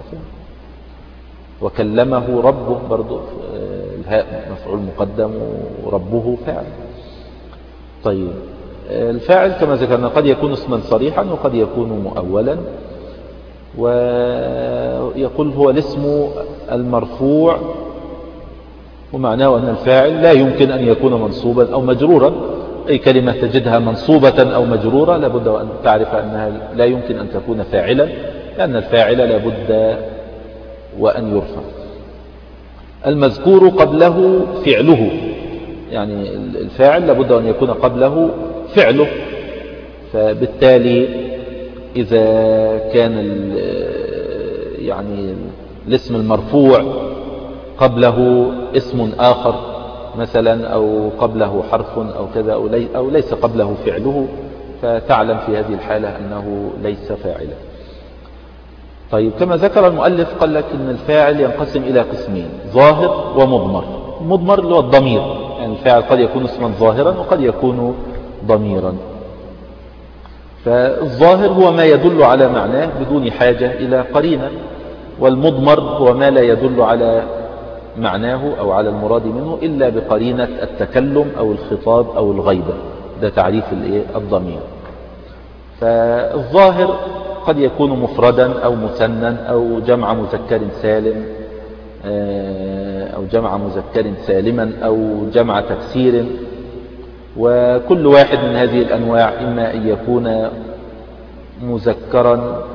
وكلمه ربه، برضو الهاء مفعول مقدم وربه فاعل. طيب الفاعل كما ذكرنا قد يكون اسما صريحا وقد يكون مؤولا، ويقول هو الاسم المرفوع، ومعناه أن الفاعل لا يمكن أن يكون منصوبا أو مجرورا. أي كلمة تجدها منصوبة أو مجرورة لابد أن تعرف أنها لا يمكن أن تكون فاعلا، لأن الفاعل لابد وأن يرفع. المذكور قبله فعله، يعني الفاعل لابد أن يكون قبله فعله. فبالتالي إذا كان يعني الاسم المرفوع قبله اسم آخر مثلا، أو قبله حرف أو كذا، أو ليس قبله فعله، فتعلم في هذه الحالة أنه ليس فاعلا. طيب، كما ذكر المؤلف قال لك إن الفاعل ينقسم إلى قسمين: ظاهر ومضمر. المضمر اللي هو الضمير، يعني الفاعل قد يكون اسما ظاهرا وقد يكون ضميرا. فالظاهر هو ما يدل على معناه بدون حاجة إلى قرينة، والمضمر هو ما لا يدل على معناه أو على المراد منه إلا بقرينة التكلم أو الخطاب أو الغيبة. ده تعريف الضمير. فالظاهر قد يكون مفردا أو مثنى أو جمع مذكر سالم، أو جمع مذكر سالما، أو جمع تكسير. وكل واحد من هذه الأنواع إما أن يكون مذكرا،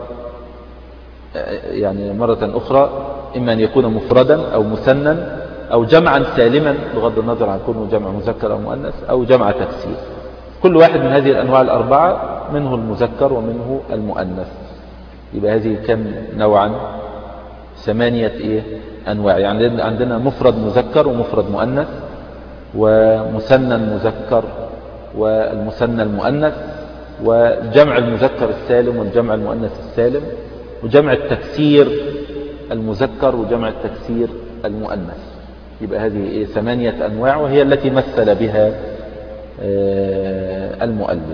يعني مرة أخرى إما أن يكون مفردا أو مثنى أو جمعا سالما، بغض النظر عن كونه جمع مذكر أو مؤنث، أو جمع تكسير. كل واحد من هذه الأنواع الأربعة منه المذكر ومنه المؤنث. يبقى هذه كم نوعا؟ 8 أنواع. يعني عندنا مفرد مذكر ومفرد مؤنث، ومثنى مذكر والمثنى المؤنث، وجمع المذكر السالم والجمع المؤنث السالم، وجمع التكسير المذكر وجمع التكسير المؤنث. يبقى هذه 8 أنواع، وهي التي مثل بها المؤلف.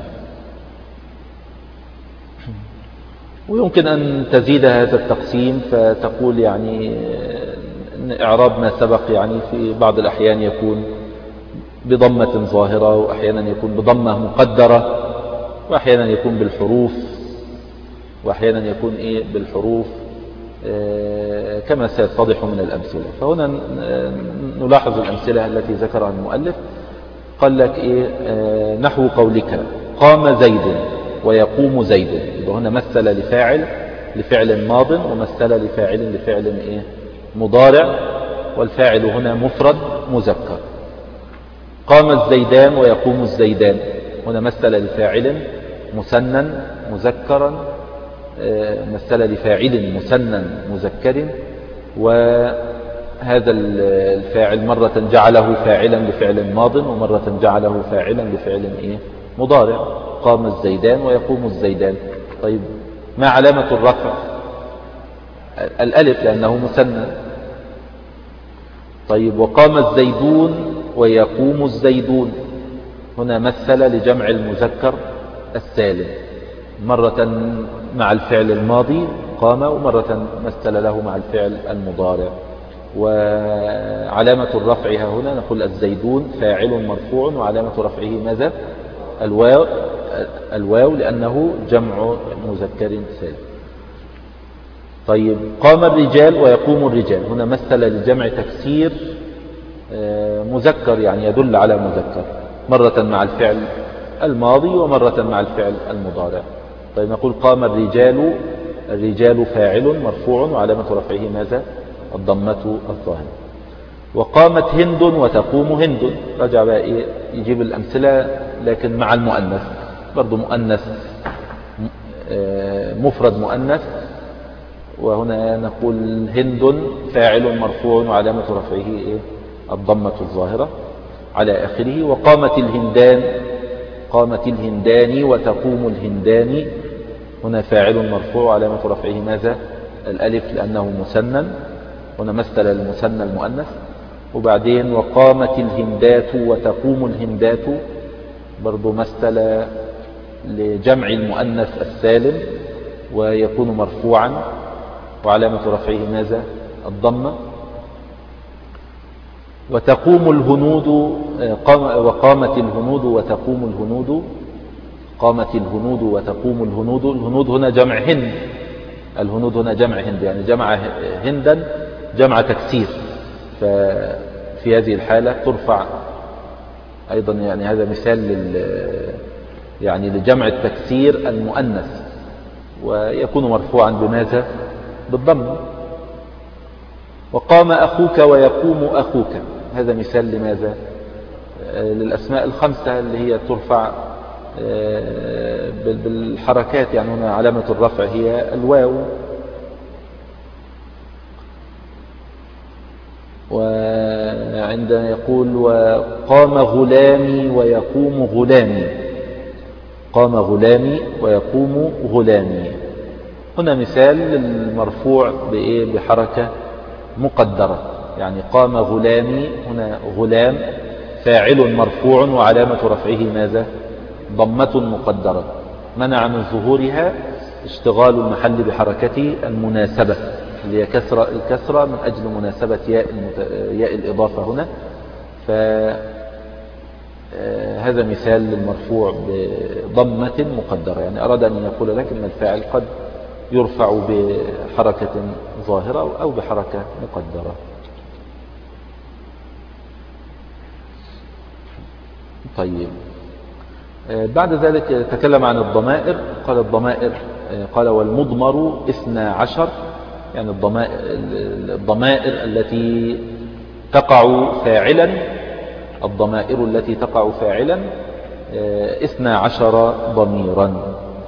ويمكن أن تزيد هذا التقسيم فتقول يعني إن إعراب ما سبق يعني في بعض الأحيان يكون بضمة ظاهرة، وأحيانا يكون بضمة مقدرة، وأحيانا يكون بالحروف، وأحيانا يكون بالحروف كما سيتضح من الأمثلة. فهنا نلاحظ الأمثلة التي ذكرها المؤلف. قال لك نحو قولك قام زيد ويقوم زيد. يبقى هنا مثل لفعل ماض، ومثل لفعل مضارع، والفاعل هنا مفرد مذكر. قام الزيدان ويقوم الزيدان. هنا مثل لفاعل مثنى مذكرا، مثل لفاعل مثنى مذكر، وهذا الفاعل مرة جعله فاعلا لفعل ماض، ومرة جعله فاعلا لفعل مضارع. قام الزيدان ويقوم الزيدان. طيب، ما علامة الرفع؟ الألف لأنه مثنى. طيب، وقام الزيدون ويقوم الزيدون. هنا مثل لجمع المذكر السالم، مرة مع الفعل الماضي قام، ومرة مثل له مع الفعل المضارع. وعلامة الرفع هنا نقول الزيدون فاعل مرفوع، وعلامة رفعه ماذا؟ الواو لأنه جمع مذكر سالم. طيب، قام الرجال ويقوم الرجال. هنا مثل لجمع تكسير مذكر، يعني يدل على مذكر، مرة مع الفعل الماضي ومرة مع الفعل المضارع. طيب، نقول قام الرجال فاعل مرفوع، وعلامة رفعه ماذا؟ الضمة الظاهرة. وقامت هند وتقوم هند. رجع بقى يجيب الأمثلة لكن مع المؤنث، برضو مؤنث مفرد مؤنث. وهنا نقول هند فاعل مرفوع، وعلامة رفعه الضمة الظاهرة على آخره. وقامت الهندان وتقوم الهندان. هنا فاعل مرفوع، وعلامة رفعه ماذا؟ الألف لأنه مثنى. هنا مثل المثنى المؤنث. وبعدين وقامت الهندات وتقوم الهندات، برضو مثل لجمع المؤنث السالم، ويكون مرفوعا، وعلامة رفعه ماذا؟ الضمة. وتقوم الهنود، وقامت الهنود وتقوم الهنود. قامت الهنود وتقوم الهنود. الهنود هنا جمع هند. الهنود هنا جمع هند، يعني جمع هندا جمع تكسير. ففي هذه الحالة ترفع أيضا، يعني هذا مثال يعني لجمع التكسير المؤنث، ويكون مرفوعا بماذا؟ بالضم. وقام أخوك ويقوم أخوك. هذا مثال لماذا؟ للأسماء الخمسة اللي هي ترفع بالحركات. يعني هنا علامة الرفع هي الواو. وعندما يقول وقام غلامي ويقوم غلامي، قام غلامي ويقوم غلامي، هنا مثال للمرفوع بحركة مقدرة. يعني قام غلامي، هنا غلام فاعل مرفوع وعلامة رفعه ماذا؟ ضمة مقدرة منع من ظهورها اشتغال المحل بحركة المناسبة اللي هي الكسرة من أجل مناسبة ياء الإضافة هنا. فهذا مثال للمرفوع بضمة مقدرة. يعني أراد أن يقول لك أن الفاعل قد يرفع بحركة ظاهرة أو بحركة مقدرة. طيب، بعد ذلك تكلم عن الضمائر. قال الضمائر، قال والمضمر 12، يعني الضمائر التي تقع فاعلا، الضمائر التي تقع فاعلا 12 ضميرا.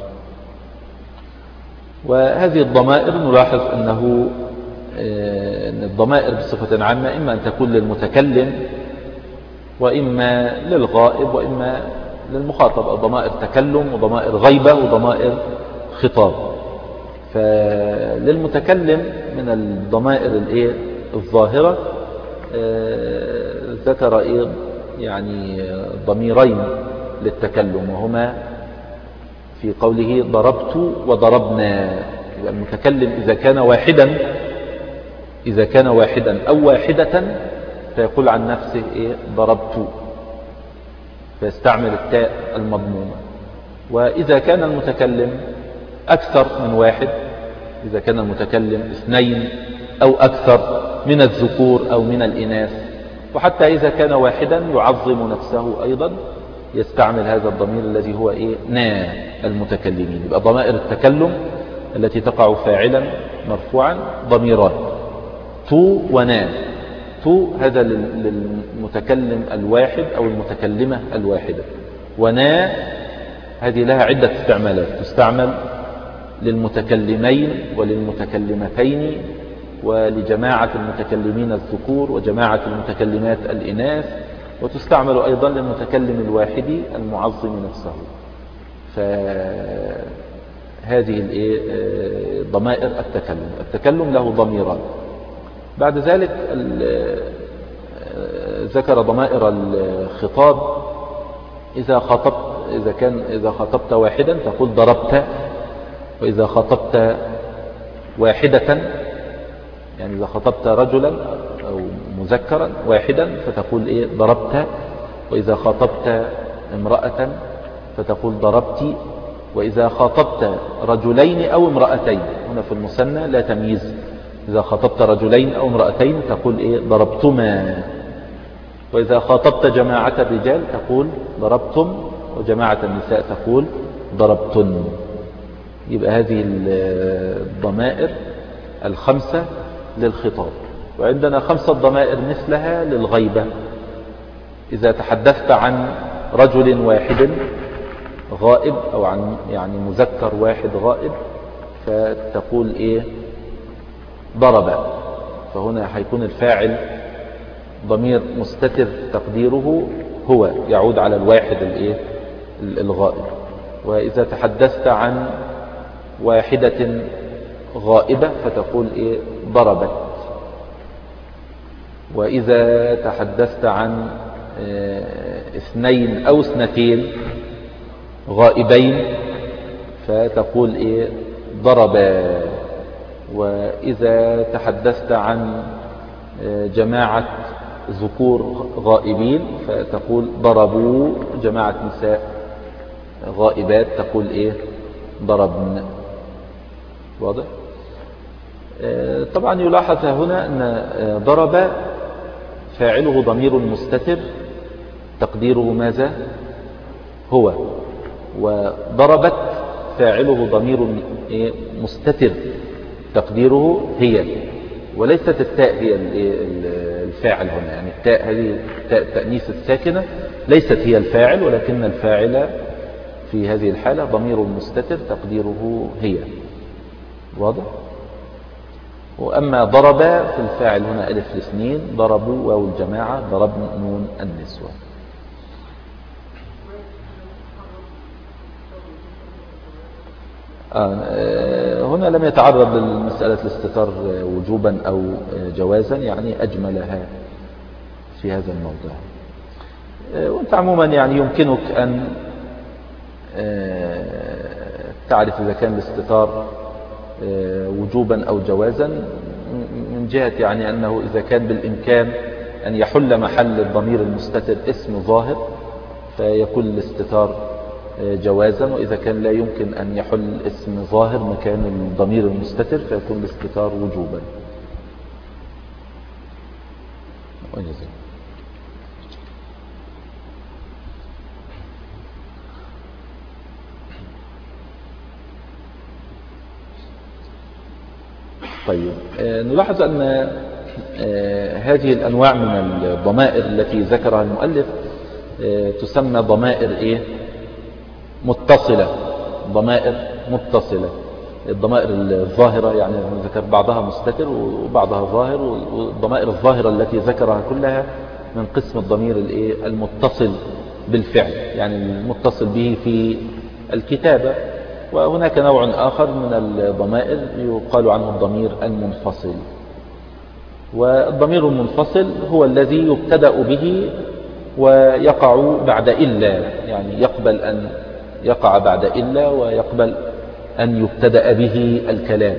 وهذه الضمائر نلاحظ أن الضمائر بصفة عامة إما أن تكون للمتكلم وإما للغائب وإما للمخاطب، ضمائر تكلم وضمائر غيبة وضمائر خطاب. فللمتكلم من الضمائر الظاهرة ذكر يعني ضميرين للتكلم، وهما في قوله ضربت وضربنا. يبقى المتكلم إذا كان واحدا أو واحدة فيقول عن نفسه ضربت، فيستعمل التاء المضمومة. وإذا كان المتكلم أكثر من واحد، إذا كان المتكلم 2 أو أكثر من الذكور أو من الإناث، وحتى إذا كان واحدا يعظم نفسه أيضا يستعمل هذا الضمير الذي هو نا المتكلمين. يبقى ضمائر التكلم التي تقع فاعلا مرفوعا ضميران، تو ونا. تو هذا للمتكلم الواحد أو المتكلمة الواحدة، ونا هذه لها عدة استعمالات، تستعمل للمتكلمين وللمتكلمتين ولجماعة المتكلمين الذكور وجماعة المتكلمات الإناث، وتستعمل أيضا للمتكلم الواحد المعظم نفسه. فهذه ضمائر التكلم له ضميران. بعد ذلك ذكر ضمائر الخطاب. إذا خاطبت واحدا تقول ضربت، وإذا خاطبت واحدة، يعني إذا خاطبت رجلا أو مذكرا واحدا فتقول ضربت، وإذا خاطبت امرأة فتقول ضربتي، وإذا خاطبت رجلين أو امرأتين، هنا في المثنى لا تمييز، إذا خاطبت رجلين أو امرأتين تقول ضربتما، وإذا خاطبت جماعة الرجال تقول ضربتم، وجماعة النساء تقول ضربتن. يبقى هذه الضمائر 5 للخطاب. وعندنا 5 ضمائر مثلها للغيبة. إذا تحدثت عن رجل واحد غائب أو عن يعني مذكر واحد غائب فتقول ضرب، فهنا هيكون الفاعل ضمير مستتر تقديره هو، يعود على الواحد الغائب. وإذا تحدثت عن واحدة غائبة فتقول ضربت. وإذا تحدثت عن 2 أو 2 غائبين فتقول ضربا. وإذا تحدثت عن جماعة ذكور غائبين فتقول ضربوا، جماعة نساء غائبات تقول ضربن. واضح؟ طبعا يلاحظ هنا أن ضرب فاعله ضمير مستتر تقديره ماذا؟ هو. وضربت فاعله ضمير مستتر تقديره هي، وليست التاء هي الفاعل هنا، يعني التاء هذه التاء التأنيث الساكنة ليست هي الفاعل، ولكن الفاعل في هذه الحالة ضمير مستتر تقديره هي. واضح؟ وأما ضرب في الفاعل هنا ألف الاثنين، ضربوا واو الجماعة، ضربن نون النسوة. هنا لم يتعرض لمسألة الاستتار وجوبا أو جوازا، يعني أجملها في هذا الموضوع. وأنت عموما يعني يمكنك أن تعرف إذا كان الاستتار وجوبا أو جوازا من جهة يعني أنه إذا كان بالإمكان أن يحل محل الضمير المستتر اسم ظاهر فيكون الاستتار جوازا، وإذا كان لا يمكن أن يحل اسم ظاهر مكان الضمير المستتر فيكون الاستتار وجوبا. طيب، نلاحظ أن هذه الأنواع من الضمائر التي ذكرها المؤلف تسمى ضمائر متصلة. ضمائر متصلة، الضمائر الظاهرة يعني ذكر بعضها مستتر وبعضها ظاهر، والضمائر الظاهرة التي ذكرها كلها من قسم الضمير المتصل بالفعل، يعني المتصل به في الكتابة. وهناك نوع آخر من الضمائر يقال عنه الضمير المنفصل. والضمير المنفصل هو الذي يبتدأ به ويقع بعد إلا، يعني يقبل أن يقع بعد إلا ويقبل أن يبتدأ به الكلام.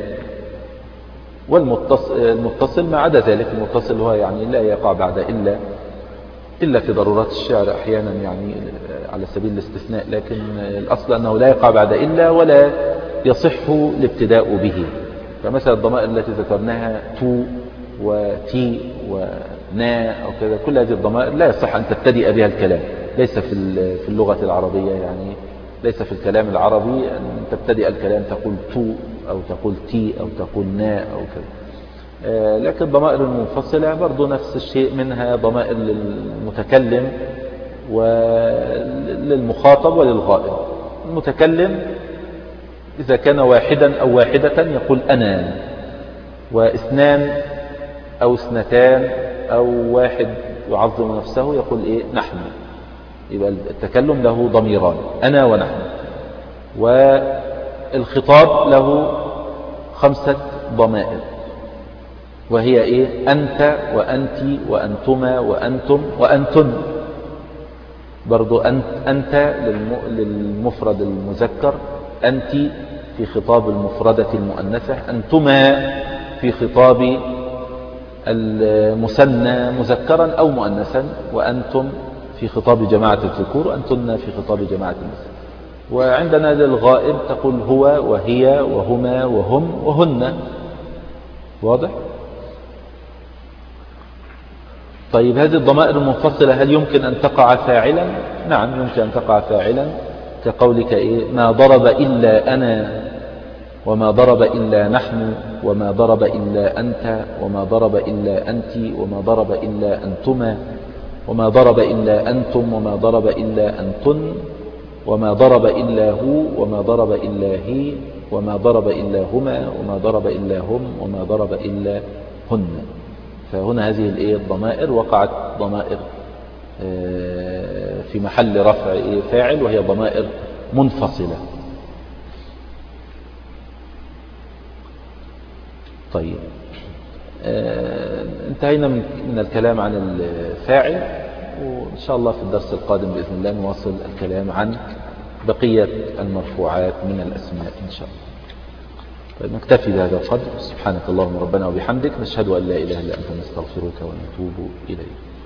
والمتصل ما عدا ذلك، المتصل هو يعني لا يقع بعد إلا في ضرورات الشعر أحيانا يعني على سبيل الاستثناء، لكن الأصل أنه لا يقع بعد إلا ولا يصح الابتداء به. فمثلا الضمائر التي ذكرناها تو وتي ونا أو كذا، كل هذه الضمائر لا يصح أن تبتدئ بها الكلام، ليس في اللغة العربية، يعني ليس في الكلام العربي أن تبتدئ الكلام تقول تو أو تقول تي أو تقول نا أو كذا. لكن الضمائر المنفصلة برضو نفس الشيء، منها ضمائر للمتكلم وللمخاطب وللغائب. المتكلم إذا كان واحدا أو واحدة يقول أنا، واثنان أو اثنتان أو واحد يعظم نفسه يقول نحن. يبقى التكلم له ضميران، أنا ونحن. والخطاب له 5 ضمائر، وهي أنت وأنت وأنتما وأنتم وأنتن. برضو أنت للمفرد المذكر، أنت في خطاب المفردة المؤنثة، أنتما في خطاب المثنى مذكرا أو مؤنثا، وأنتم في خطاب جماعة الذكور، وأنتن في خطاب جماعة النساء. وعندنا للغائب تقول هو وهي وهما وهم وهن. واضح؟ طيب، هذه الضمائر المنفصلة هل يمكن أن تقع فاعلا؟ نعم، يمكن أن تقع فاعلا، كقولك ما ضرب إلا أنا، وما ضرب إلا نحن، وما ضرب إلا أنت، وما ضرب إلا أنت، وما ضرب إلا أنتما، وما ضرب إلا أنتم، وما ضرب إلا أنتن، وما ضرب إلا هو، وما ضرب إلا هي، وما ضرب إلا هما، وما ضرب إلا هم، وما ضرب إلا هن. فهنا هذه الضمائر وقعت ضمائر في محل رفع فاعل، وهي ضمائر منفصلة. طيب، انتهينا من الكلام عن الفاعل، وإن شاء الله في الدرس القادم بإذن الله نواصل الكلام عن بقية المرفوعات من الأسماء إن شاء الله. طيب، نكتفي بهذا القدر. سبحانك اللهم ربنا وبحمدك، نشهد أن لا إله إلا أنت، نستغفرك ونتوب إليك.